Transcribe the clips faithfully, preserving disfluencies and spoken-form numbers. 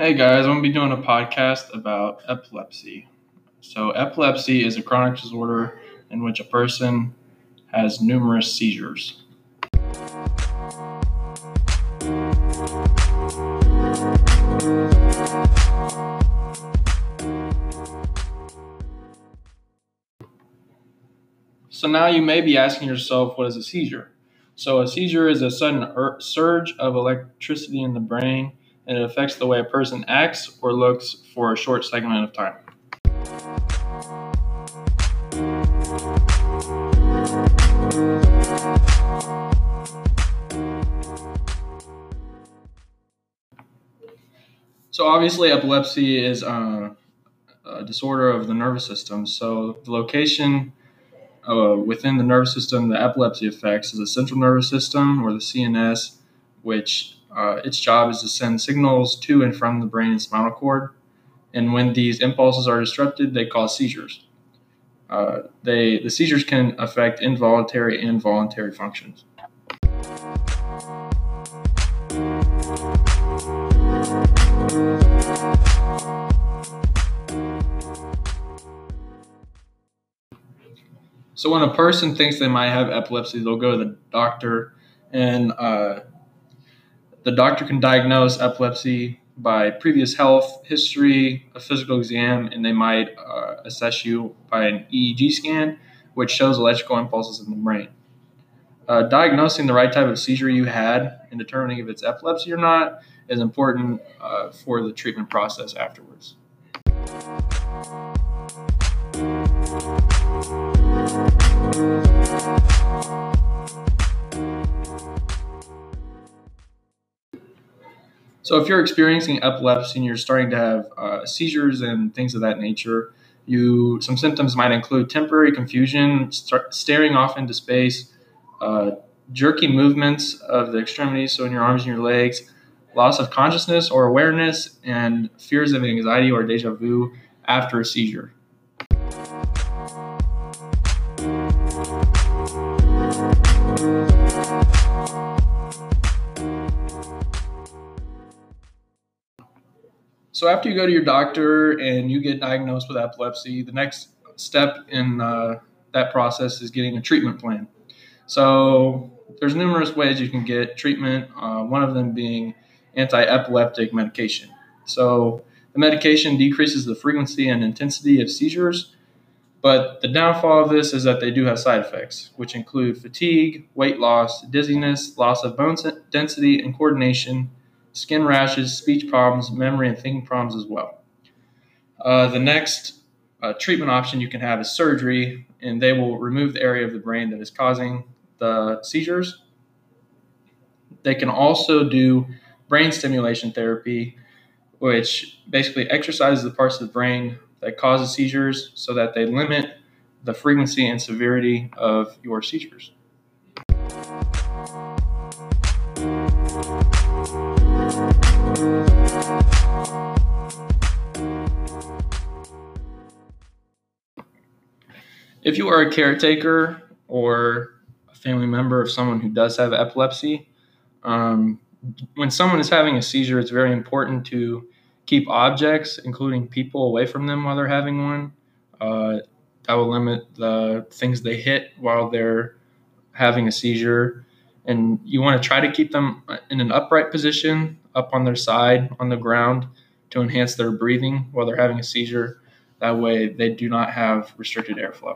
Hey guys, I'm going to be doing a podcast about epilepsy. So, epilepsy is a chronic disorder in which a person has numerous seizures. So, now you may be asking yourself, what is a seizure? So, a seizure is a sudden er- surge of electricity in the brain, and it affects the way a person acts or looks for a short segment of time. So obviously, epilepsy is uh, a disorder of the nervous system. So the location uh, within the nervous system that epilepsy affects is the central nervous system, or the C N S, which uh, its job is to send signals to and from the brain and spinal cord. And when these impulses are disrupted, they cause seizures. Uh, they the seizures can affect involuntary and voluntary functions. So when a person thinks they might have epilepsy, they'll go to the doctor, and uh, the doctor can diagnose epilepsy by previous health history, a physical exam, and they might uh, assess you by an E E G scan, which shows electrical impulses in the brain. Uh, diagnosing the right type of seizure you had and determining if it's epilepsy or not is important uh, for the treatment process afterwards. So if you're experiencing epilepsy and you're starting to have uh, seizures and things of that nature, you some symptoms might include temporary confusion, start staring off into space, uh, jerky movements of the extremities, so in your arms and your legs, loss of consciousness or awareness, and fears of anxiety or deja vu after a seizure. So after you go to your doctor and you get diagnosed with epilepsy, the next step in uh, that process is getting a treatment plan. So there's numerous ways you can get treatment, uh, one of them being anti-epileptic medication. So the medication decreases the frequency and intensity of seizures, but the downfall of this is that they do have side effects, which include fatigue, weight loss, dizziness, loss of bone density and coordination, skin rashes, speech problems, memory, and thinking problems as well. Uh, the next uh, treatment option you can have is surgery, and they will remove the area of the brain that is causing the seizures. They can also do brain stimulation therapy, which basically exercises the parts of the brain that causes seizures so that they limit the frequency and severity of your seizures. If you are a caretaker or a family member of someone who does have epilepsy, um, when someone is having a seizure, it's very important to keep objects, including people, away from them while they're having one. Uh, that will limit the things they hit while they're having a seizure. And you want to try to keep them in an upright position, up on their side on the ground, to enhance their breathing while they're having a seizure. That way, they do not have restricted airflow.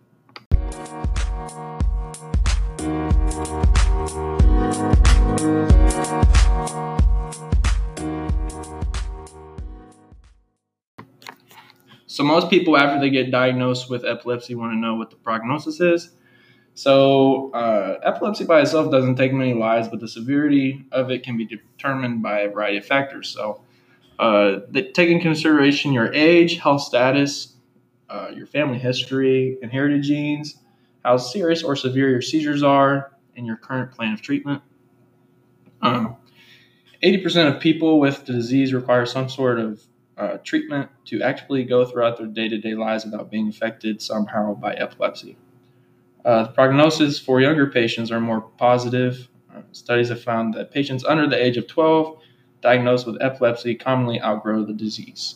So most people, after they get diagnosed with epilepsy, want to know what the prognosis is. So uh, epilepsy by itself doesn't take many lives, but the severity of it can be determined by a variety of factors. So uh, they take into consideration your age, health status, uh, your family history, inherited genes, how serious or severe your seizures are, and your current plan of treatment. Um, eighty percent of people with the disease require some sort of uh, treatment to actively go throughout their day-to-day lives without being affected somehow by epilepsy. Uh, the prognosis for younger patients are more positive. Uh, studies have found that patients under the age of twelve diagnosed with epilepsy commonly outgrow the disease.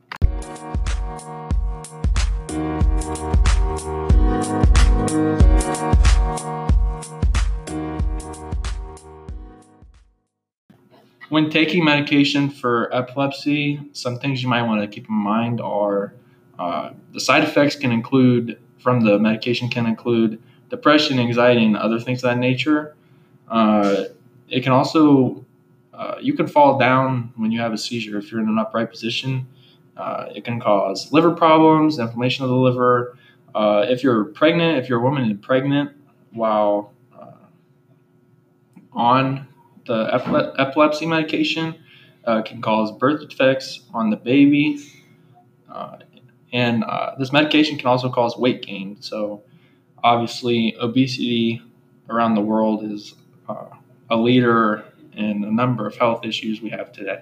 When taking medication for epilepsy, some things you might want to keep in mind are uh, the side effects can include, from the medication can include depression, anxiety, and other things of that nature. Uh, it can also, uh, you can fall down when you have a seizure if you're in an upright position. Uh, it can cause liver problems, inflammation of the liver. Uh, if you're pregnant, if you're a woman and pregnant while uh, on the epile- epilepsy medication, uh, can cause birth defects on the baby. Uh, and uh, this medication can also cause weight gain. So obviously, obesity around the world is uh, a leader in a number of health issues we have today.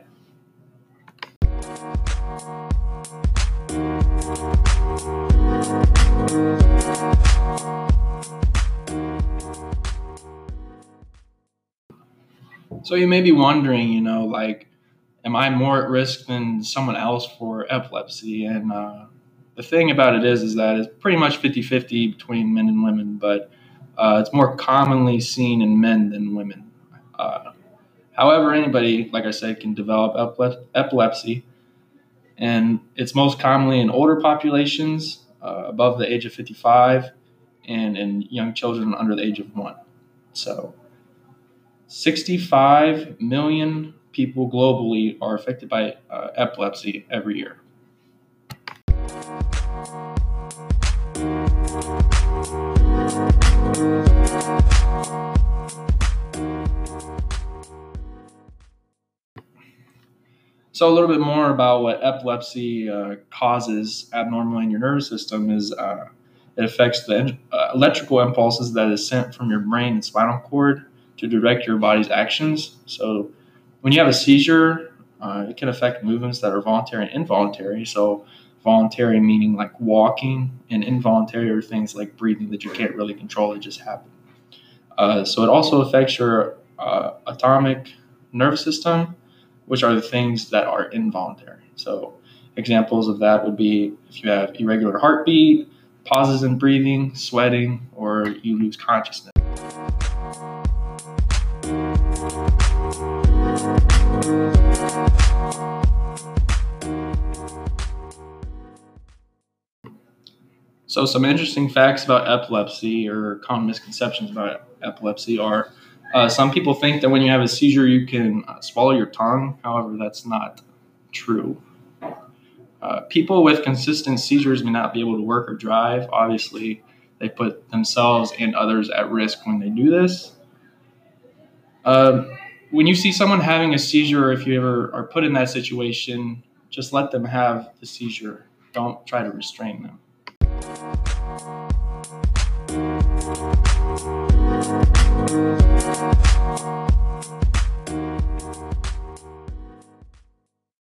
So you may be wondering, you know, like, am I more at risk than someone else for epilepsy? And uh, the thing about it is, is that it's pretty much fifty-fifty between men and women, but uh, it's more commonly seen in men than women. Uh, however, anybody, like I said, can develop epile- epilepsy, and it's most commonly in older populations uh, above the age of fifty-five and in young children under the age of one. So sixty-five million people globally are affected by uh, epilepsy every year. So a little bit more about what epilepsy uh, causes abnormally in your nervous system is uh, it affects the uh, electrical impulses that is sent from your brain and spinal cord to direct your body's actions. So when you have a seizure, uh, it can affect movements that are voluntary and involuntary. So voluntary meaning like walking, and involuntary are things like breathing that you can't really control, it just happen. Uh, so it also affects your uh, autonomic nervous system, which are the things that are involuntary. So examples of that would be if you have irregular heartbeat, pauses in breathing, sweating, or you lose consciousness. So some interesting facts about epilepsy, or common misconceptions about epilepsy, are uh, some people think that when you have a seizure, you can uh, swallow your tongue. However, that's not true. Uh, people with consistent seizures may not be able to work or drive. Obviously, they put themselves and others at risk when they do this. Uh, when you see someone having a seizure, if you ever are put in that situation, just let them have the seizure. Don't try to restrain them.